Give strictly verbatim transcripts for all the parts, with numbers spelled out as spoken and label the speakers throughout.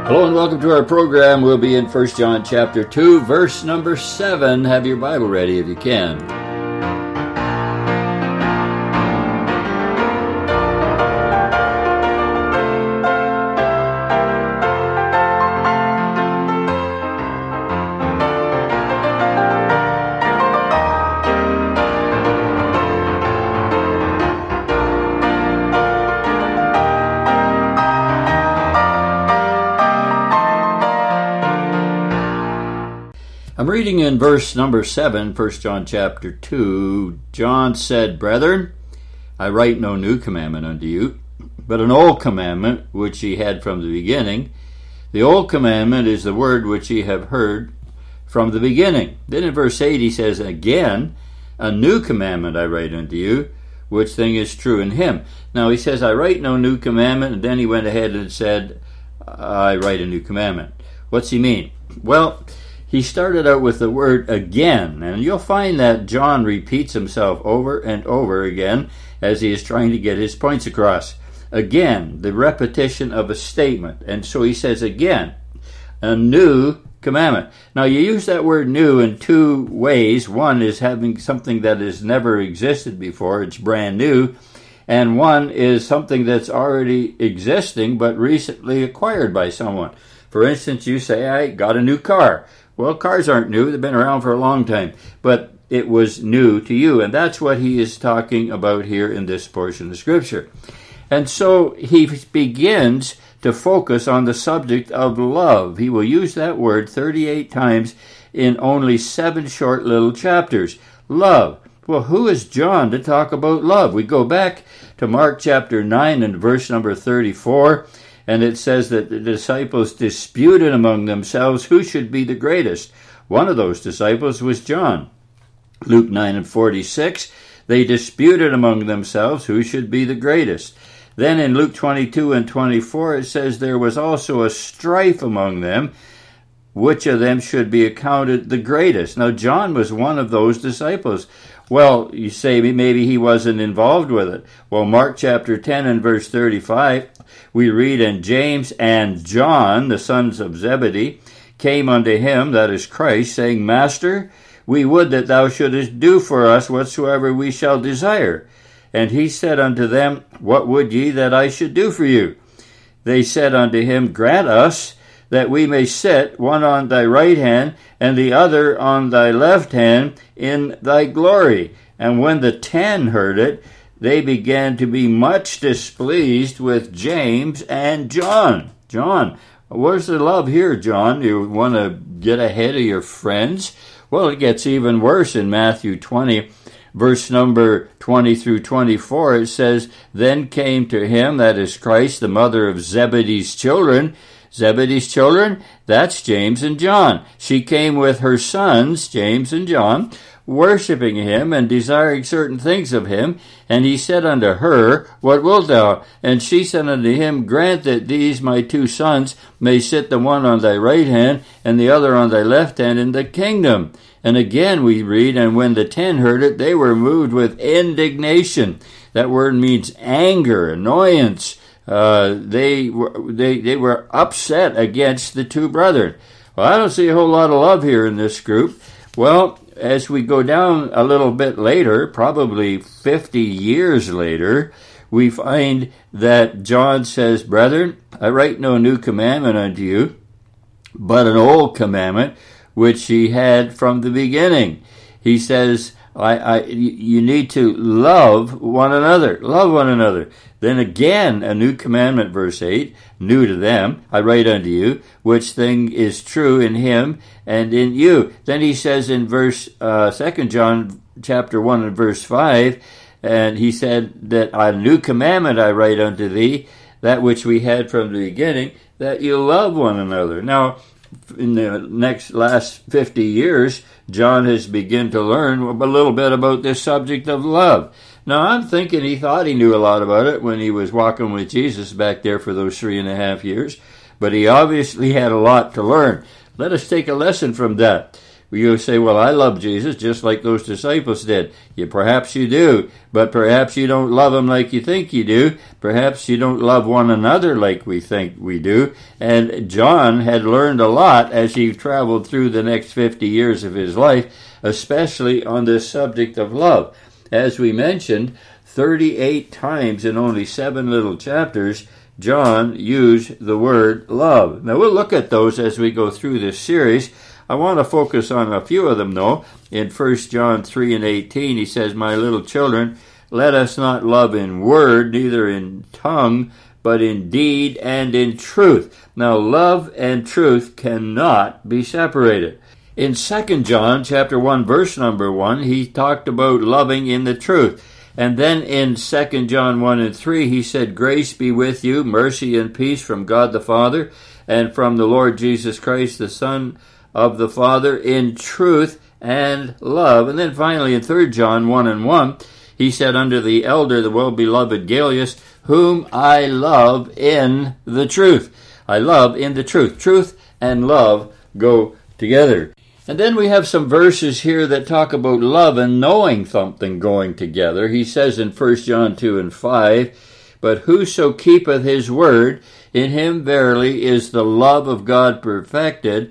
Speaker 1: Hello and welcome to our program. We'll be in First John chapter two, verse number seven. Have your Bible ready if you can. I'm reading in verse number seven, First John chapter two. John said, Brethren, I write no new commandment unto you, but an old commandment which ye had from the beginning. The old commandment is the word which ye have heard from the beginning. Then in verse eight he says, Again, a new commandment I write unto you, which thing is true in him. Now he says, I write no new commandment, and then he went ahead and said, I write a new commandment. What's he mean? Well, he started out with the word again, and you'll find that John repeats himself over and over again as he is trying to get his points across. Again, the repetition of a statement. And so he says again, a new commandment. Now you use that word new in two ways. One is having something that has never existed before, it's brand new. And one is something that's already existing but recently acquired by someone. For instance, you say, I got a new car. Well, cars aren't new. They've been around for a long time. But it was new to you. And that's what he is talking about here in this portion of Scripture. And so he begins to focus on the subject of love. He will use that word thirty-eight times in only seven short little chapters. Love. Well, who is John to talk about love? We go back to Mark chapter nine and verse number thirty-four. And it says that the disciples disputed among themselves who should be the greatest. One of those disciples was John. Luke nine and forty-six, they disputed among themselves who should be the greatest. Then in Luke twenty-two and twenty-four, it says there was also a strife among them, which of them should be accounted the greatest. Now, John was one of those disciples. Well, you say maybe he wasn't involved with it. Well, Mark chapter ten and verse thirty-five, we read, And James and John, the sons of Zebedee, came unto him, that is Christ, saying, Master, we would that thou shouldest do for us whatsoever we shall desire. And he said unto them, What would ye that I should do for you? They said unto him, Grant us that we may sit, one on thy right hand, and the other on thy left hand, in thy glory. And when the ten heard it, they began to be much displeased with James and John. John, where's the love here, John? You want to get ahead of your friends? Well, it gets even worse in Matthew twenty, verse number twenty through twenty-four. It says, Then came to him, that is Christ, the mother of Zebedee's children. Zebedee's children, that's James and John. She came with her sons, James and John, worshipping him and desiring certain things of him. And he said unto her, What wilt thou? And she said unto him, Grant that these my two sons may sit the one on thy right hand and the other on thy left hand in the kingdom. And again we read, And when the ten heard it, they were moved with indignation. That word means anger, annoyance. Uh, they were they they were upset against the two brethren. Well, I don't see a whole lot of love here in this group. Well, as we go down a little bit later, probably fifty years later, we find that John says, Brethren, I write no new commandment unto you, but an old commandment which he had from the beginning. He says, I, I, you need to love one another. Love one another. Then again, a new commandment, verse eight, new to them, I write unto you, which thing is true in him and in you. Then he says in verse, uh, Second John chapter one and verse five, and he said that a new commandment I write unto thee, that which we had from the beginning, that you love one another. Now, in the next last fifty years, John has begun to learn a little bit about this subject of love. Now, I'm thinking he thought he knew a lot about it when he was walking with Jesus back there for those three and a half years, but he obviously had a lot to learn. Let us take a lesson from that. You say, well, I love Jesus just like those disciples did. Yeah, perhaps you do, but perhaps you don't love him like you think you do. Perhaps you don't love one another like we think we do. And John had learned a lot as he traveled through the next fifty years of his life, especially on this subject of love. As we mentioned, thirty-eight times in only seven little chapters, John used the word love. Now, we'll look at those as we go through this series. I want to focus on a few of them, though. In First John three and eighteen, he says, "My little children, let us not love in word, neither in tongue, but in deed and in truth." Now, love and truth cannot be separated. In Second John chapter one, verse number one, he talked about loving in the truth. And then in Second John one and three, he said, "Grace be with you, mercy and peace from God the Father, and from the Lord Jesus Christ, the Son of the Father, in truth and love." And then finally in Third John one and one, he said, "Unto the elder, the well-beloved Gaius, whom I love in the truth." I love in the truth. Truth and love go together. And then we have some verses here that talk about love and knowing something going together. He says in First John two and five, "But whoso keepeth his word, in him verily is the love of God perfected.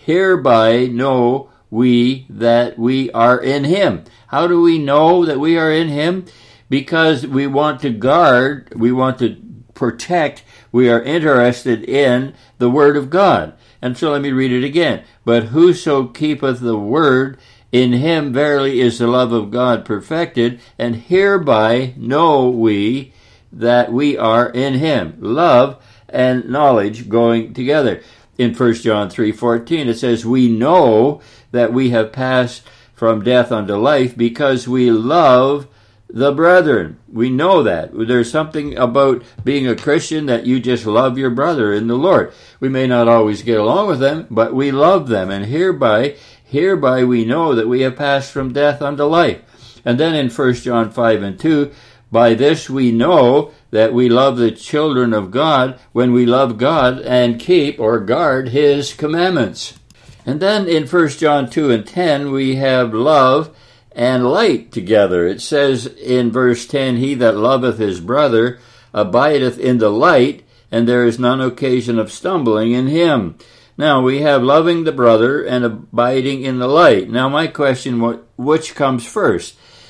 Speaker 1: Hereby know we that we are in him." How do we know that we are in him? Because we want to guard, we want to protect, we are interested in the word of God. And so let me read it again. "But whoso keepeth the word, in him verily is the love of God perfected, and hereby know we that we are in him." Love and knowledge going together. In First John three fourteen, it says, "We know that we have passed from death unto life because we love the brethren." We know that. There's something about being a Christian that you just love your brother in the Lord. We may not always get along with them, but we love them. And hereby, hereby we know that we have passed from death unto life. And then in First John five and two, "By this we know that we love the children of God, when we love God and keep or guard his commandments." And then in First John two and ten, we have love and light together. It says in verse ten, "He that loveth his brother abideth in the light, and there is none occasion of stumbling in him." Now, we have loving the brother and abiding in the light. Now, my question, which comes first?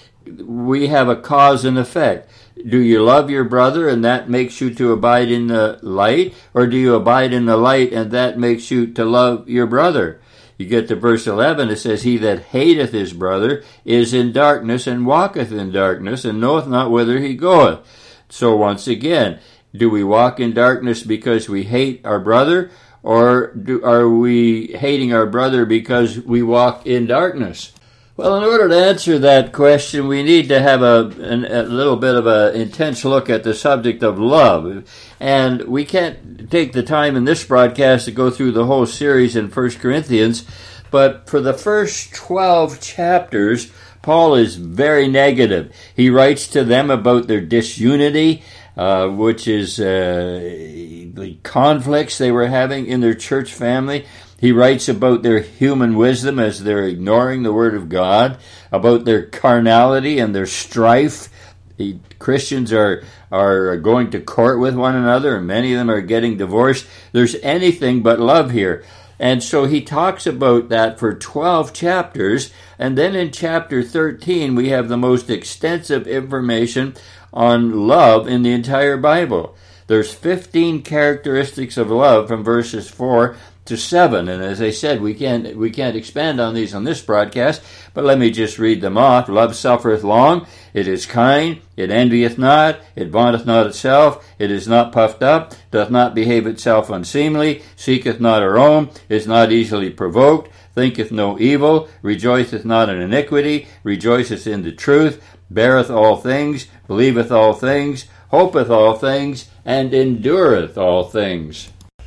Speaker 1: We have a cause and effect. Do you love your brother and that makes you to abide in the light? Or do you abide in the light and that makes you to love your brother? You get to verse eleven, it says, "He that hateth his brother is in darkness and walketh in darkness and knoweth not whither he goeth." So once again, do we walk in darkness because we hate our brother? Or do, are we hating our brother because we walk in darkness? Well, in order to answer that question, we need to have a, a little bit of an intense look at the subject of love. And we can't take the time in this broadcast to go through the whole series in First Corinthians, but for the first twelve chapters, Paul is very negative. He writes to them about their disunity, uh, which is uh, the conflicts they were having in their church family. He writes about their human wisdom as they're ignoring the Word of God, about their carnality and their strife. The Christians are, are going to court with one another, and many of them are getting divorced. There's anything but love here. And so he talks about that for twelve chapters, and then in chapter thirteen we have the most extensive information on love in the entire Bible. There's fifteen characteristics of love from verses four to seven, and as I said, we can't we can't expand on these on this broadcast, but let me just read them off. "Love suffereth long, it is kind, it envieth not, it vaunteth not itself, it is not puffed up, doth not behave itself unseemly, seeketh not her own, is not easily provoked, thinketh no evil, rejoiceth not in iniquity, rejoiceth in the truth, beareth all things, believeth all things, hopeth all things, and endureth all things."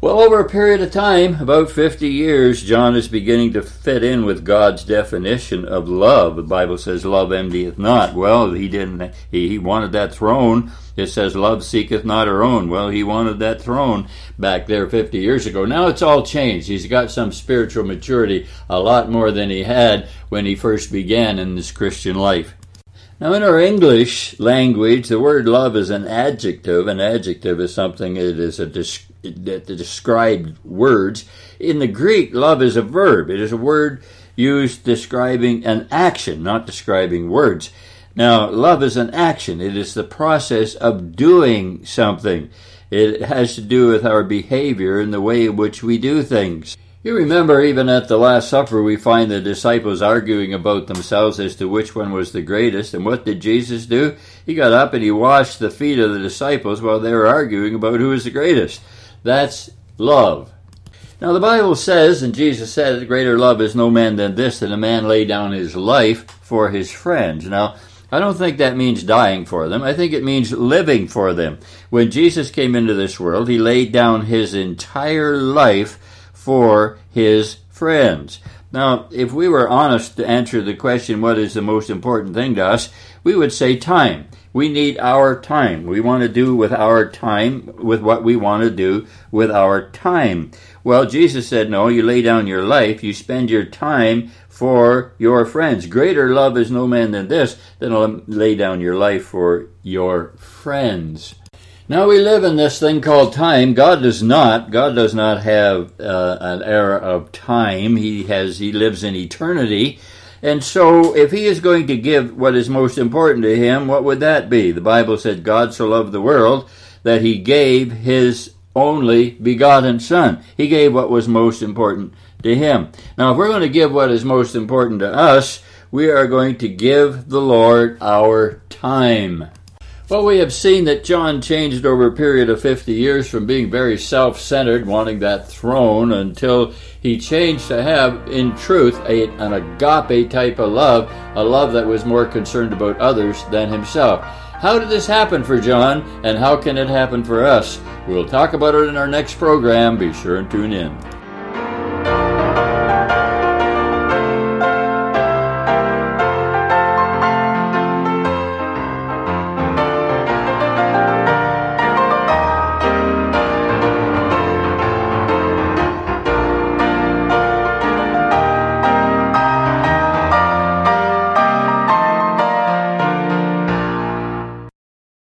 Speaker 1: Well, over a period of time, about fifty years, John is beginning to fit in with God's definition of love. The Bible says, love envieth not. Well, he didn't, he, he wanted that throne. It says, love seeketh not her own. Well, he wanted that throne back there fifty years ago. Now it's all changed. He's got some spiritual maturity, a lot more than he had when he first began in this Christian life. Now, in our English language, the word love is an adjective. An adjective is something that is a des- that described words. In the Greek, love is a verb. It is a word used describing an action, not describing words. Now, love is an action. It is the process of doing something. It has to do with our behavior and the way in which we do things. You remember, even at the Last Supper, we find the disciples arguing about themselves as to which one was the greatest. And what did Jesus do? He got up and he washed the feet of the disciples while they were arguing about who was the greatest. That's love. Now, the Bible says, and Jesus said, greater love is no man than this, that a man lay down his life for his friends. Now, I don't think that means dying for them. I think it means living for them. When Jesus came into this world, he laid down his entire life for his friends. Now, if we were honest to answer the question, what is the most important thing to us, we would say time. We need our time. We want to do with our time, with what we want to do with our time. Well, Jesus said, no, you lay down your life, you spend your time for your friends. Greater love is no man than this, than lay down your life for your friends. Now we live in this thing called time. God does not. God does not have uh, an era of time. He has. He lives in eternity. And so if he is going to give what is most important to him, what would that be? The Bible said God so loved the world that he gave his only begotten Son. He gave what was most important to him. Now if we're going to give what is most important to us, we are going to give the Lord our time. Well, we have seen that John changed over a period of fifty years from being very self-centered, wanting that throne, until he changed to have, in truth, a, an agape type of love, a love that was more concerned about others than himself. How did this happen for John, and how can it happen for us? We'll talk about it in our next program. Be sure and tune in.